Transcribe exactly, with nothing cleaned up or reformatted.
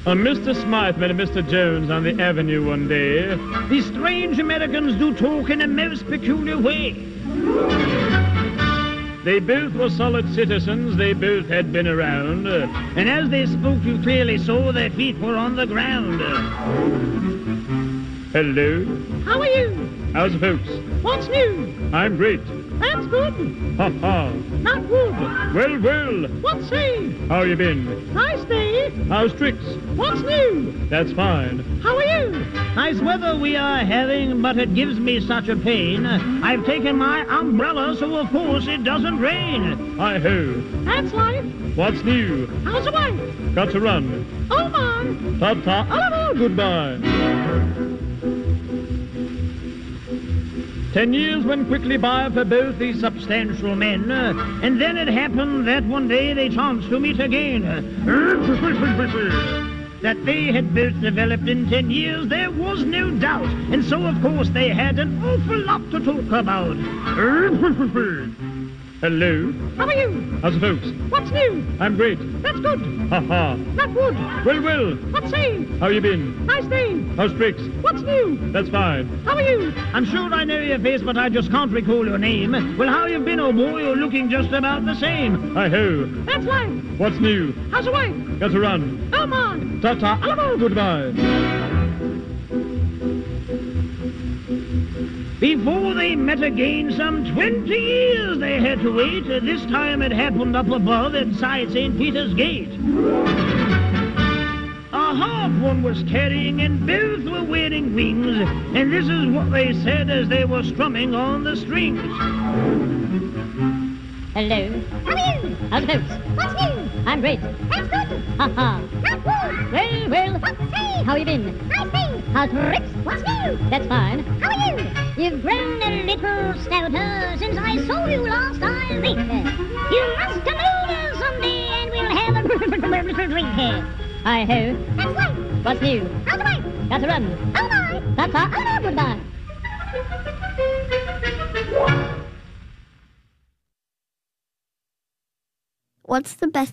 A Mister Smythe met a Mister Jones on the avenue one day. These strange Americans do talk in a most peculiar way. They both were solid citizens, they both had been around. And as they spoke, you clearly saw their feet were on the ground. Hello? How are you? How's the folks? What's new? I'm great. That's good. Ha ha. Not good. Well, well. What say? How you been? Nice day. How's tricks? What's new? That's fine. How are you? Nice weather we are having, but it gives me such a pain. I've taken my umbrella, so of course it doesn't rain. Hi-ho. That's life. What's new? How's the wife? Got to run. Oh, my. Ta-ta. Oh, Goodbye. Ten years went quickly by for both these substantial men, uh, and then it happened that one day they chanced to meet again. That they had both developed in ten years, there was no doubt, and so, of course, they had an awful lot to talk about. Hello? How are you? How's the folks? What's new? I'm great. That's good. Ha ha. Not good. Well, well. What say? How you been? Nice day. How's tricks? What's new? That's fine. How are you? I'm sure I know your face, but I just can't recall your name. Well, how you been, old boy? You're looking just about the same. Hi-ho. That's life. What's new? How's the wife? Got to run. Oh, my. Ta-ta. Hello. Goodbye. Before they met again, some twenty years they had to wait. This time it happened up above inside Saint Peter's Gate. A harp one was carrying, and both were wearing wings. And this is what they said as they were strumming on the strings. Hello. How are you? How's the folks? What's new? I'm great. That's good. Ha ha. Not good. Well, well. What say? How you been? Nice day. How's tricks? What's new? That's fine. How are you? You've grown a little stouter since I saw you last, I think. You must come over someday and we'll have a little drink here. Hi-ho. That's right. What's new? How's the wife? Got to run. Oh, my. Ta-ta. Oh, goodbye. What's the best